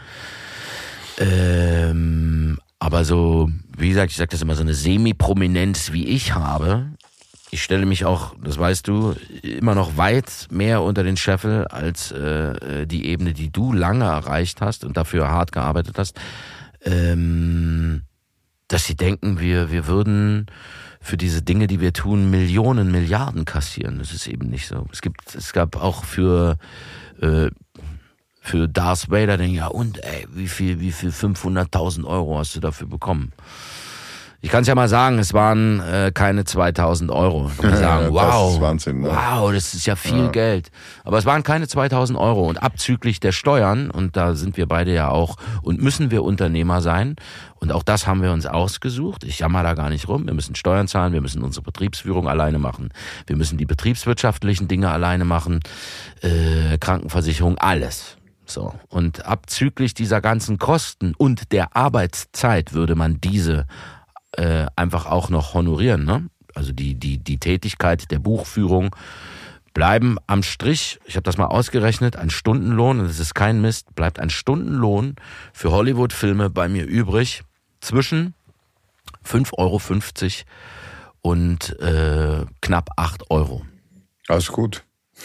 ähm, aber so, wie gesagt, ich sage das immer, so eine Semi-Prominenz wie ich habe. Ich stelle mich auch, das weißt du, immer noch weit mehr unter den Scheffel als äh, die Ebene, die du lange erreicht hast und dafür hart gearbeitet hast, ähm, dass sie denken, wir wir würden für diese Dinge, die wir tun, Millionen, Milliarden kassieren. Das ist eben nicht so. Es gibt, es gab auch für äh, für Darth Vader, denke ich, ja und ey, wie viel, wie viel fünfhunderttausend Euro hast du dafür bekommen? Ich kann es ja mal sagen, es waren äh, keine zweitausend Euro. Und sagen, ja, wow, das ist Wahnsinn, ne? Wow, das ist ja viel ja. Geld. Aber es waren keine zweitausend Euro und abzüglich der Steuern, und da sind wir beide ja auch, und müssen wir Unternehmer sein. Und auch das haben wir uns ausgesucht. Ich jammer da gar nicht rum. Wir müssen Steuern zahlen, wir müssen unsere Betriebsführung alleine machen. Wir müssen die betriebswirtschaftlichen Dinge alleine machen, äh, Krankenversicherung, alles. So. Und abzüglich dieser ganzen Kosten und der Arbeitszeit würde man diese Äh, einfach auch noch honorieren, ne? Also die die die Tätigkeit der Buchführung, bleiben am Strich, ich habe das mal ausgerechnet, ein Stundenlohn, und das ist kein Mist, bleibt ein Stundenlohn für Hollywood-Filme bei mir übrig zwischen fünf Euro fünfzig und äh, knapp acht Euro. Alles gut.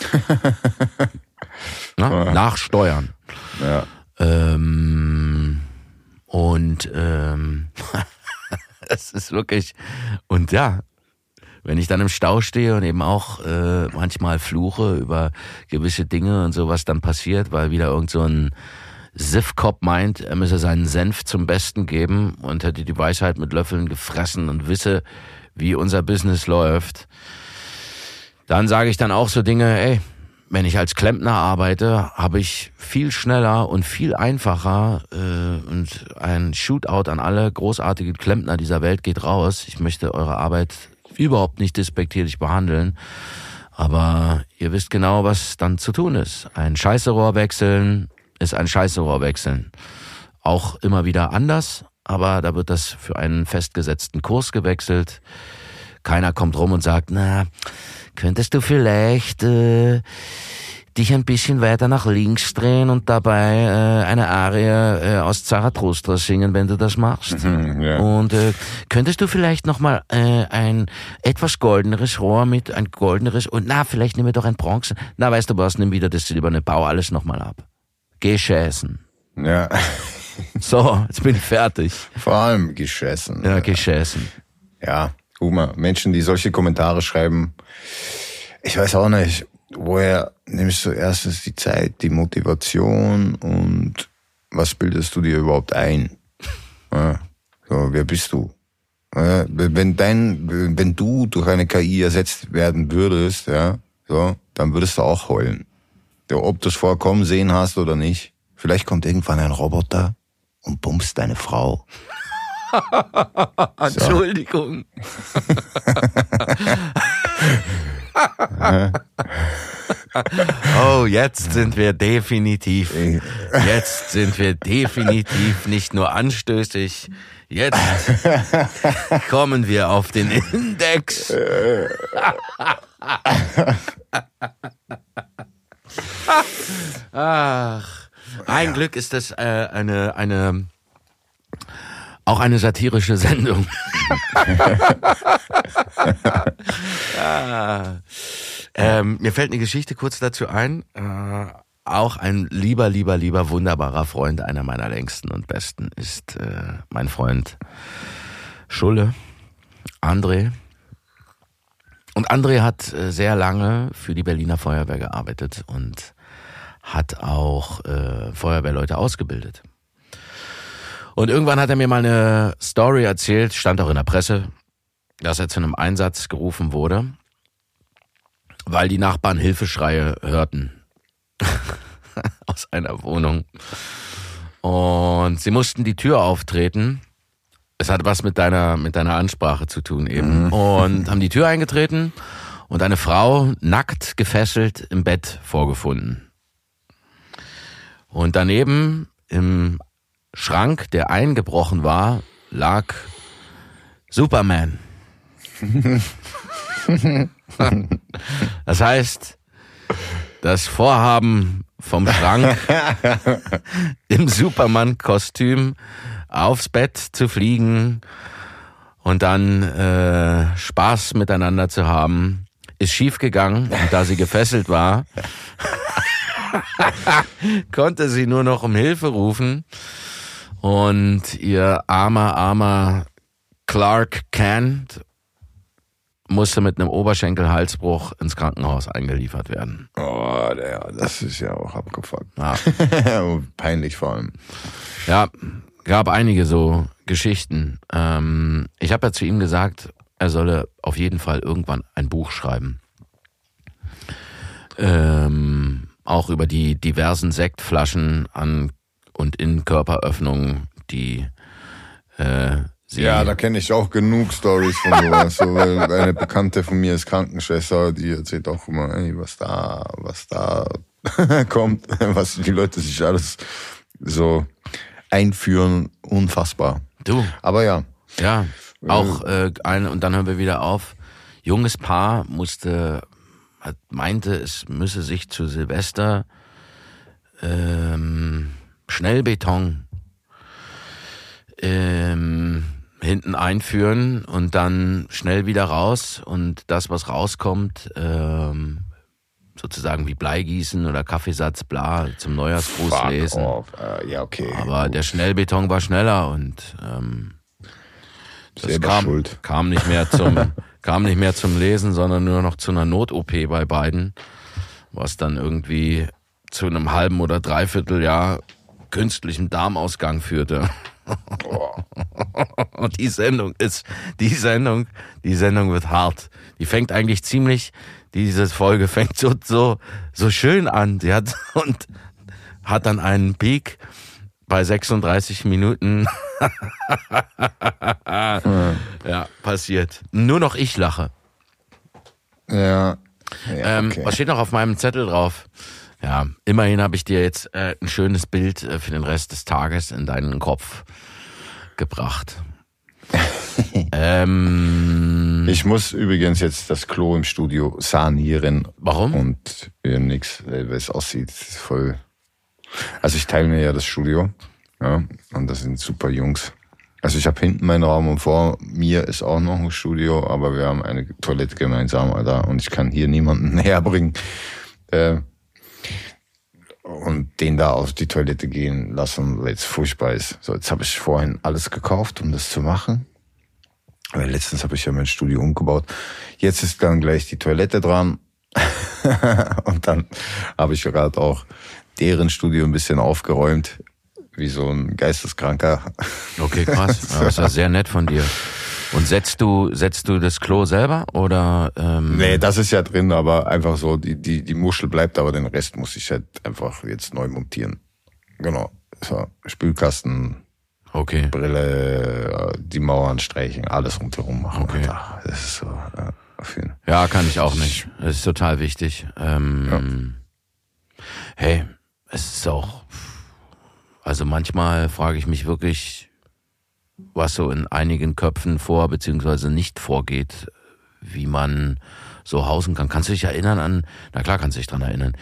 Na, nach Steuern. Ja. Ähm, und ähm, das ist wirklich, und ja, wenn ich dann im Stau stehe und eben auch äh, manchmal fluche über gewisse Dinge und so, was dann passiert, weil wieder irgend so ein Siff-Cop meint, er müsse seinen Senf zum Besten geben und hätte die Weisheit mit Löffeln gefressen und wisse, wie unser Business läuft, dann sage ich dann auch so Dinge, ey, wenn ich als Klempner arbeite, habe ich viel schneller und viel einfacher äh, und ein Shootout an alle großartigen Klempner dieser Welt geht raus. Ich möchte eure Arbeit überhaupt nicht despektierlich behandeln, aber ihr wisst genau, was dann zu tun ist. Ein Scheißerohr wechseln ist ein Scheißerohr wechseln. Auch immer wieder anders, aber da wird das für einen festgesetzten Kurs gewechselt. Keiner kommt rum und sagt, na, könntest du vielleicht äh, dich ein bisschen weiter nach links drehen und dabei äh, eine Arie äh, aus Zarathustra singen, wenn du das machst? Mhm, ja. Und äh, könntest du vielleicht nochmal äh, ein etwas goldeneres Rohr mit, ein goldeneres, und na, vielleicht nehmen wir doch ein Bronze. Na, weißt du was, nimm wieder das Silberne, bau alles nochmal ab. Geh schäßen. Ja. So, jetzt bin ich fertig. Vor allem geschässen. Ja, geh schäßen. Ja, guck mal, Menschen, die solche Kommentare schreiben, ich weiß auch nicht, woher nimmst du erstens die Zeit, die Motivation und was bildest du dir überhaupt ein? Ja, so, wer bist du? Ja, wenn dein, wenn du durch eine K I ersetzt werden würdest, ja, so, dann würdest du auch heulen. Ja, ob du es vorkommen sehen hast oder nicht. Vielleicht kommt irgendwann ein Roboter und bummst deine Frau. Entschuldigung. Oh, jetzt sind wir definitiv, jetzt sind wir definitiv nicht nur anstößig, jetzt kommen wir auf den Index. Ach, ein Glück ist das äh, eine, eine, auch eine satirische Sendung. ah. ähm, mir fällt eine Geschichte kurz dazu ein. Äh, auch ein lieber, lieber, lieber, wunderbarer Freund, einer meiner längsten und besten, ist äh, mein Freund Schulle, André. Und André hat äh, sehr lange für die Berliner Feuerwehr gearbeitet und hat auch äh, Feuerwehrleute ausgebildet. Und irgendwann hat er mir mal eine Story erzählt, stand auch in der Presse, dass er zu einem Einsatz gerufen wurde, weil die Nachbarn Hilfeschreie hörten aus einer Wohnung. Und sie mussten die Tür auftreten. Es hat was mit deiner, mit deiner Ansprache zu tun eben. Mhm. Und haben die Tür eingetreten und eine Frau nackt gefesselt im Bett vorgefunden. Und daneben im Schrank, der eingebrochen war, lag Superman. Das heißt, das Vorhaben vom Schrank im Superman-Kostüm aufs Bett zu fliegen und dann äh, Spaß miteinander zu haben, ist schiefgegangen. Und da sie gefesselt war, konnte sie nur noch um Hilfe rufen. Und ihr armer, armer Clark Kent musste mit einem Oberschenkelhalsbruch ins Krankenhaus eingeliefert werden. Oh, der, das ist ja auch abgefuckt. Ja. Peinlich vor allem. Ja, gab einige so Geschichten. Ähm, ich habe ja zu ihm gesagt, er solle auf jeden Fall irgendwann ein Buch schreiben. Ähm, auch über die diversen Sektflaschen an und in Körperöffnungen, die äh, sie... Ja, da kenne ich auch genug Stories von sowas. So, eine Bekannte von mir ist Krankenschwester, die erzählt auch immer, ey, was da, was da kommt, was die Leute sich alles so einführen, unfassbar. Du. Aber ja. Ja, auch äh, ein, und dann hören wir wieder auf. Junges Paar musste hat, meinte, es müsse sich zu Silvester ähm, Schnellbeton ähm, hinten einführen und dann schnell wieder raus und das, was rauskommt, ähm, sozusagen wie Bleigießen oder Kaffeesatz, bla, zum Neujahrsgruß Fuck lesen. off. Uh, ja, okay. Aber gut. der Schnellbeton war schneller und ähm, das Selber kam, schuld. kam nicht mehr zum kam nicht mehr zum Lesen, sondern nur noch zu einer Not-O P bei beiden, was dann irgendwie zu einem halben oder dreiviertel Jahr künstlichem Darmausgang führte. Und die Sendung ist, die Sendung, die Sendung wird hart. Die fängt eigentlich ziemlich, diese Folge fängt so, so, so schön an. Sie hat, und hat dann einen Peak bei sechsunddreißig Minuten. Ja, passiert. Nur noch ich lache. Ja. ja Ähm, okay. was steht noch auf meinem Zettel drauf? Ja, immerhin habe ich dir jetzt äh, ein schönes Bild äh, für den Rest des Tages in deinen Kopf gebracht. ähm, Ich muss übrigens jetzt das Klo im Studio sanieren. Warum? Und ja, nix, weil es aussieht voll. Also ich teile mir ja das Studio, ja, und das sind super Jungs. Also ich habe hinten meinen Raum und vor mir ist auch noch ein Studio, aber wir haben eine Toilette gemeinsam, Alter, und ich kann hier niemanden näher bringen. Äh, und den da auf die Toilette gehen lassen, weil es furchtbar ist. So, jetzt habe ich vorhin alles gekauft, um das zu machen. Weil letztens habe ich ja mein Studio umgebaut. Jetzt ist dann gleich die Toilette dran. Und dann habe ich gerade auch deren Studio ein bisschen aufgeräumt, wie so ein Geisteskranker. Okay, krass. Ja, das ist ja sehr nett von dir. Und setzt du, setzt du das Klo selber oder? Ähm Nee, das ist ja drin, aber einfach so, die, die, die Muschel bleibt, aber den Rest muss ich halt einfach jetzt neu montieren. Genau. So, Spülkasten, okay. Brille, die Mauern streichen, alles rundherum machen. Okay. Alter. Das ist so, ja, auf jeden Fall. Ja, kann ich auch nicht. Das ist total wichtig. Ähm, ja. Hey, es ist auch, also manchmal frage ich mich wirklich, was so in einigen Köpfen vor bzw. nicht vorgeht, wie man so hausen kann. Kannst du dich erinnern an, na klar kannst du dich dran erinnern,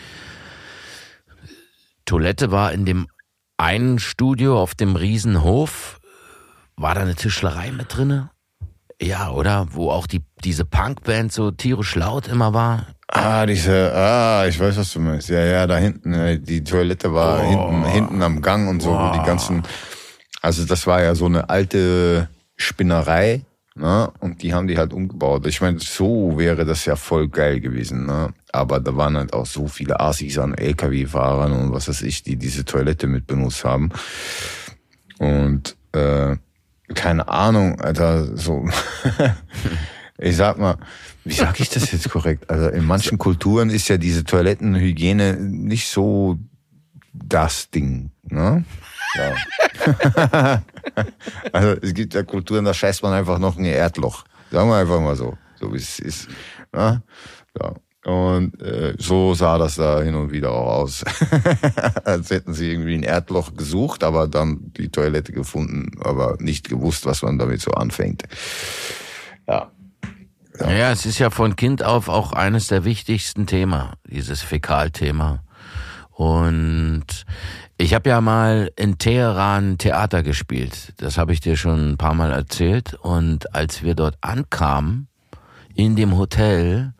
Toilette war in dem einen Studio auf dem Riesenhof, war da eine Tischlerei mit drinne? Ja, oder? Wo auch die diese Punkband so tierisch laut immer war. Ah, diese, ah, ich weiß, was du meinst. Ja, ja, da hinten, die Toilette war Oh. hinten, hinten am Gang und so, wo Wow. die ganzen, also das war ja so eine alte Spinnerei, ne? Und die haben die halt umgebaut. Ich meine, so wäre das ja voll geil gewesen, ne? Aber da waren halt auch so viele Assis an L K W-Fahrern und was weiß ich, die diese Toilette mit benutzt haben. Und, äh, keine Ahnung, Alter, so, ich sag mal, wie sag ich das jetzt korrekt? Also in manchen Kulturen ist ja diese Toilettenhygiene nicht so das Ding, ne? Ja. Also es gibt ja Kulturen, da scheißt man einfach noch ein Erdloch. Sagen wir einfach mal so, so wie es ist. Ne? Ja. Und äh, so sah das da hin und wieder auch aus. Als hätten sie irgendwie ein Erdloch gesucht, aber dann die Toilette gefunden, aber nicht gewusst, was man damit so anfängt. Ja. Ja. ja, es ist ja von Kind auf auch eines der wichtigsten Themen, dieses Fäkalthema. Und ich habe ja mal in Teheran Theater gespielt. Das habe ich dir schon ein paar Mal erzählt. Und als wir dort ankamen, in dem Hotel,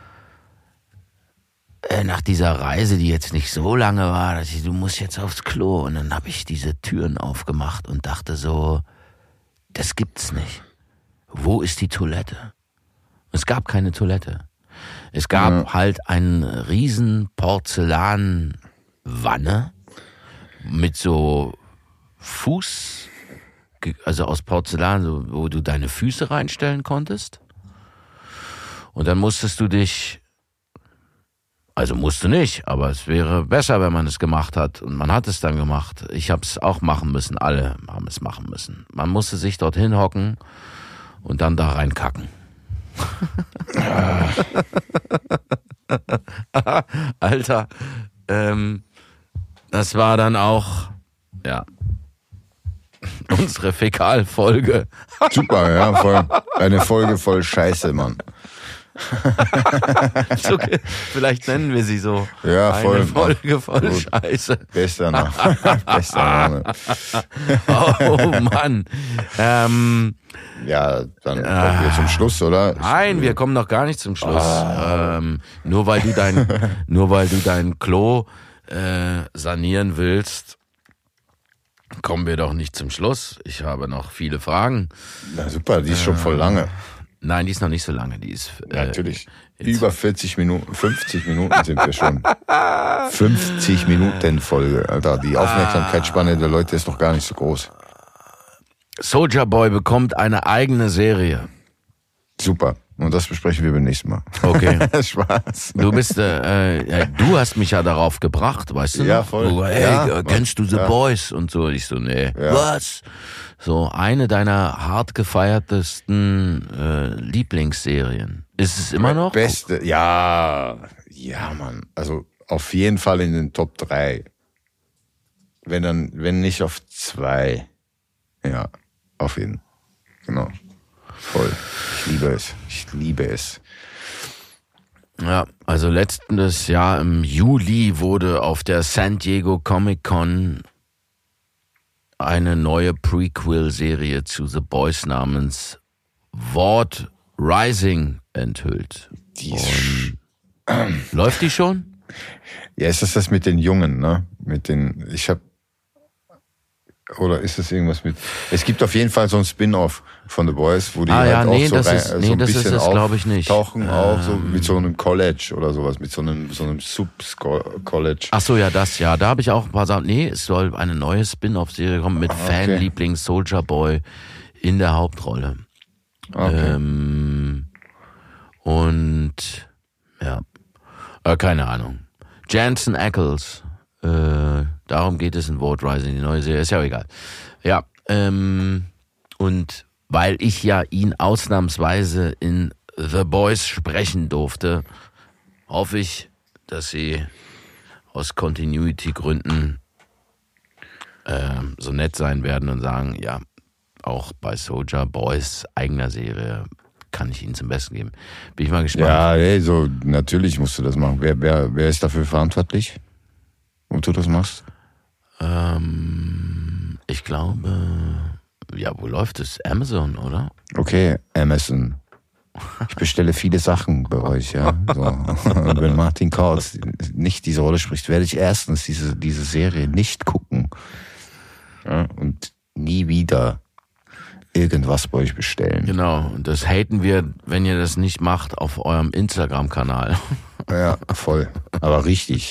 äh, nach dieser Reise, die jetzt nicht so lange war, dass ich, du musst jetzt aufs Klo. Und dann habe ich diese Türen aufgemacht und dachte so, das gibt's nicht. Wo ist die Toilette? Es gab keine Toilette. Es gab ja. halt eine riesen Porzellanwanne mit so Fuß, also aus Porzellan, so, wo du deine Füße reinstellen konntest. Und dann musstest du dich, also musste nicht, aber es wäre besser, wenn man es gemacht hat. Und man hat es dann gemacht. Ich habe es auch machen müssen, alle haben es machen müssen. Man musste sich dorthin hocken und dann da reinkacken. Alter, ähm, das war dann auch, ja, unsere Fäkalfolge. Super, ja, voll, eine Folge voll Scheiße, Mann. so, vielleicht nennen wir sie so. Ja, voll. Eine Folge voll Gut. Scheiße. Bester Name. Bester Name. Oh Mann. Ähm, Ja, dann kommen wir zum Schluss, oder? Nein, wir kommen noch gar nicht zum Schluss. Ah. Ähm, nur weil du dein, nur weil du dein Klo äh, sanieren willst, kommen wir doch nicht zum Schluss. Ich habe noch viele Fragen. Na super, die ist schon voll lange. Nein, die ist noch nicht so lange. Die ist äh, natürlich. Über vierzig Minuten, fünfzig Minuten sind wir schon. fünfzig Minuten Folge, Alter. Die Aufmerksamkeitsspanne der Leute ist noch gar nicht so groß. Soulja Boy bekommt eine eigene Serie. Super. Und das besprechen wir beim nächsten Mal. Okay. Spaß. Du bist, äh, ja, du hast mich ja darauf gebracht, weißt du? Ja, noch? voll. Du, hey, Ja, kennst du The ja. Boys? Und so, ich so, nee. Ja. Was? So, eine deiner hart gefeiertesten äh, Lieblingsserien. Ist es immer noch? Beste, ja, ja, Mann. Also auf jeden Fall in den Top drei. Wenn dann, wenn nicht auf zwei. Ja, auf jeden. Genau. Voll. Ich liebe es. Ich liebe es. Ja, also letztes Jahr im Juli wurde auf der San Diego Comic Con eine neue Prequel-Serie zu The Boys namens Ward Rising enthüllt. Die ist Und läuft die schon? Ja, ist das das mit den Jungen, ne? Mit den, ich hab, oder ist das irgendwas mit, es gibt auf jeden Fall so ein Spin-off von The Boys, wo die Ah, halt ja, auch nee, so, das rein, ist- so nee, ein das ist bisschen es, glaub ich, nicht. Tauchen auch so Ähm. mit so einem College oder sowas, mit so einem, so einem Sub-College. Ach so, ja, das, ja. Da habe ich auch ein paar Sachen. Nee, es soll eine neue Spin-off-Serie kommen mit Ah, okay. Fanliebling Soulja Boy in der Hauptrolle. Okay. Ähm, und ja, äh, keine Ahnung. Jensen Ackles, äh, darum geht es in Ward Rising, die neue Serie, ist ja auch egal. Ja, ähm, und weil ich ja ihn ausnahmsweise in The Boys sprechen durfte, hoffe ich, dass sie aus Continuity-Gründen äh, so nett sein werden und sagen, ja, auch bei Soulja Boys eigener Serie kann ich Ihnen zum Besten geben. Bin ich mal gespannt. Ja, ey, so, natürlich musst du das machen. Wer, wer, wer ist dafür verantwortlich? Ob du das machst? Ähm, ich glaube, ja, wo läuft es? Amazon, oder? Okay, Amazon. Ich bestelle viele Sachen bei euch, ja. So. Und wenn Martin Kautz nicht diese Rolle spricht, werde ich erstens diese, diese Serie nicht gucken. Ja, und nie wieder irgendwas bei euch bestellen. Genau, und das haten wir, wenn ihr das nicht macht, auf eurem Instagram-Kanal. Ja, voll. Aber richtig.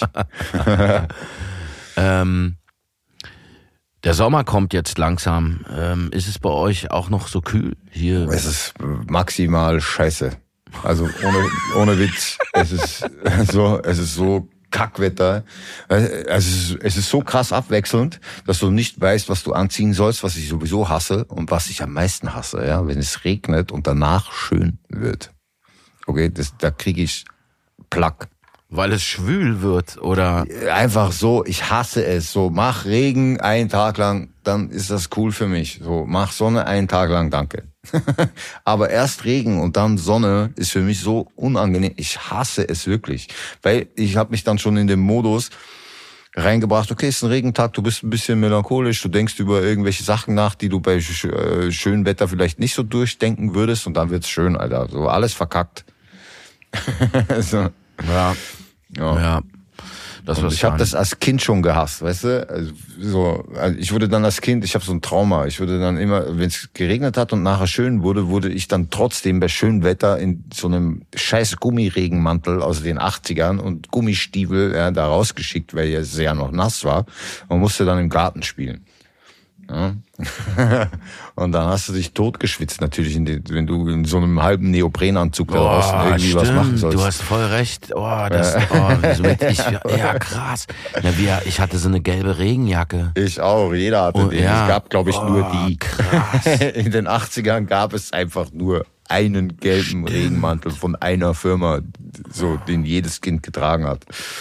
ähm, der Sommer kommt jetzt langsam. Ähm, ist es bei euch auch noch so kühl hier? Es ist maximal scheiße. Also ohne, ohne Witz. Es ist so, es ist so Kackwetter. Es ist, es ist so krass abwechselnd, dass du nicht weißt, was du anziehen sollst, was ich sowieso hasse und was ich am meisten hasse, ja, wenn es regnet und danach schön wird. Okay, das, da kriege ich Plack. Weil es schwül wird, oder? Einfach so, ich hasse es. So, mach Regen einen Tag lang, dann ist das cool für mich. So, mach Sonne einen Tag lang, danke. Aber erst Regen und dann Sonne ist für mich so unangenehm. Ich hasse es wirklich. Weil ich habe mich dann schon in den Modus reingebracht, okay, ist ein Regentag, du bist ein bisschen melancholisch, du denkst über irgendwelche Sachen nach, die du bei sch- äh, schönem Wetter vielleicht nicht so durchdenken würdest und dann wird's schön, Alter. So, alles verkackt. so. Ja. Ja. Ja. Das Und war's ich habe schon. das als Kind schon gehasst, weißt du? Also, so, also ich wurde dann als Kind, ich habe so ein Trauma. Ich wurde dann immer, wenn es geregnet hat und nachher schön wurde, wurde ich dann trotzdem bei schönem Wetter in so einem scheiß Gummiregenmantel aus den achtzigern und Gummistiefel ja, da rausgeschickt, weil es ja noch nass war. Man musste dann im Garten spielen. Ja. Und dann hast du dich totgeschwitzt natürlich, in den, wenn du in so einem halben Neoprenanzug da draußen Oh, irgendwie stimmt, was machen sollst. du hast voll recht. Oh, das, oh, wieso mit, ich, ja, krass. Ja, wir, ich hatte so eine gelbe Regenjacke. Ich auch, jeder hatte Oh, den. ja. Es gab, glaube ich, Oh, nur die. krass. In den achtzigern gab es einfach nur einen gelben Regenmantel von einer Firma, so den jedes Kind getragen hat.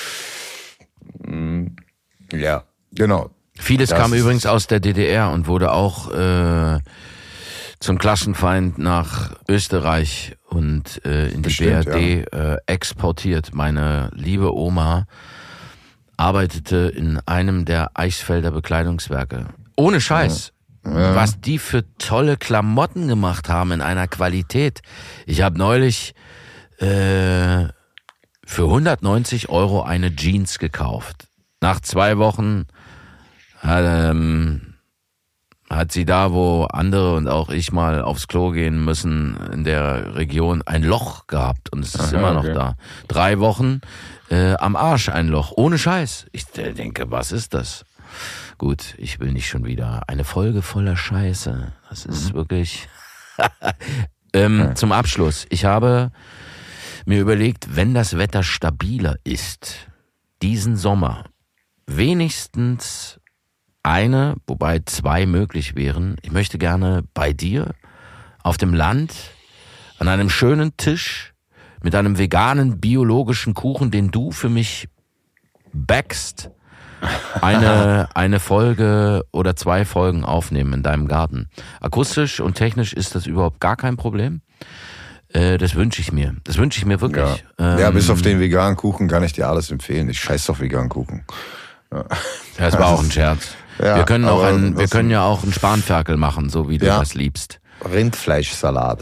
Mm, Ja, genau. Vieles Das kam ist- übrigens aus der D D R und wurde auch äh, zum Klassenfeind nach Österreich und äh, in die Bestimmt, B R D ja. äh, exportiert. Meine liebe Oma arbeitete in einem der Eichsfelder Bekleidungswerke. Ohne Scheiß. Ja. Ja. Was die für tolle Klamotten gemacht haben in einer Qualität. Ich habe neulich äh, für hundertneunzig Euro eine Jeans gekauft. Nach zwei Wochen ähm, hat sie da, wo andere und auch ich mal aufs Klo gehen müssen, in der Region ein Loch gehabt und es ist Aha, immer noch okay. da. Drei Wochen äh, am Arsch ein Loch, ohne Scheiß. Ich denke, was ist das? Gut, ich will nicht schon wieder eine Folge voller Scheiße. Das ist mhm. wirklich... ähm, ja. Zum Abschluss. Ich habe mir überlegt, wenn das Wetter stabiler ist, diesen Sommer, wenigstens eine, wobei zwei möglich wären. Ich möchte gerne bei dir auf dem Land an einem schönen Tisch mit einem veganen, biologischen Kuchen, den du für mich backst, eine, eine Folge oder zwei Folgen aufnehmen in deinem Garten. Akustisch und technisch ist das überhaupt gar kein Problem. Äh, das wünsche ich mir. Das wünsche ich mir wirklich. Ja. Ähm, ja, bis auf den veganen Kuchen kann ich dir alles empfehlen. Ich scheiß doch veganen Kuchen. Ja. Das war auch ein Scherz. Ja, wir können auch ein, wir können ja auch einen Spanferkel machen, so wie du ja. das liebst. Rindfleischsalat.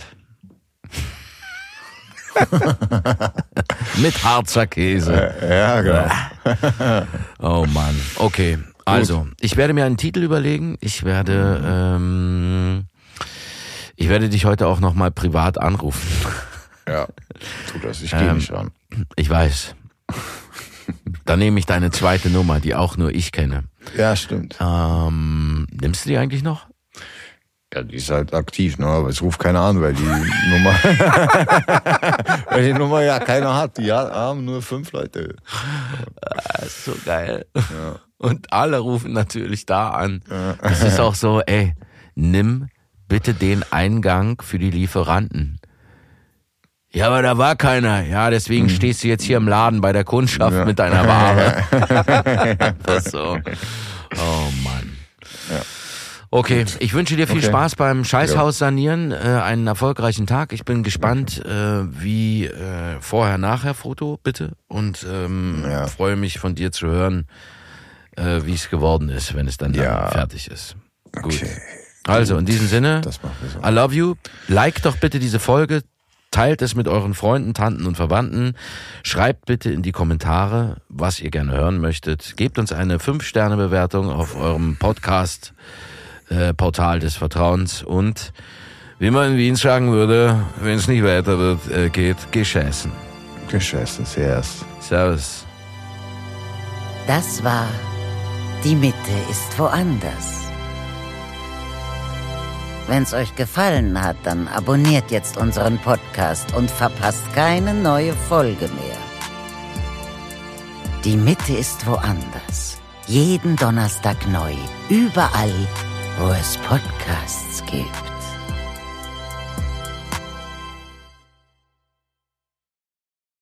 Mit Harzer Käse. Ja, genau. Oh Mann. Okay, also Gut. ich werde mir einen Titel überlegen. Ich werde, ähm, ich werde dich heute auch noch mal privat anrufen. Ja, tu das. Ich gehe ähm, nicht ran. Ich weiß. Dann nehme ich deine zweite Nummer, die auch nur ich kenne. Ja, stimmt. Ähm, nimmst du die eigentlich noch? Ja, die ist halt aktiv, ne? Aber es ruft keiner an, weil die Nummer, weil die Nummer ja keiner hat. Die haben nur fünf Leute. Ah, ist so geil. Ja. Und alle rufen natürlich da an. Es ist auch so, ey, nimm bitte den Eingang für die Lieferanten. Ja, aber da war keiner. Ja, deswegen hm. stehst du jetzt hier im Laden bei der Kundschaft ja. mit deiner Ware. Das so. Oh Mann. Ja. Okay, ich wünsche dir viel okay. Spaß beim Scheißhaus sanieren, äh, einen erfolgreichen Tag. Ich bin gespannt, äh, wie äh, Vorher-Nachher-Foto, bitte. Und ähm, ja. freue mich von dir zu hören, äh, wie es geworden ist, wenn es dann, ja. dann fertig ist. Gut. Okay. Also, in diesem Sinne, das machen wir so. I love you. Like doch bitte diese Folge. Teilt es mit euren Freunden, Tanten und Verwandten. Schreibt bitte in die Kommentare, was ihr gerne hören möchtet. Gebt uns eine fünf Sterne Bewertung auf eurem Podcast Äh, Portal des Vertrauens und wie man in Wien sagen würde, wenn es nicht weiter wird, äh, geht, gescheißen. Gescheißen, servus. Servus. Das war Die Mitte ist woanders. Wenn's euch gefallen hat, dann abonniert jetzt unseren Podcast und verpasst keine neue Folge mehr. Die Mitte ist woanders. Jeden Donnerstag neu. Überall, wo es Podcasts gibt.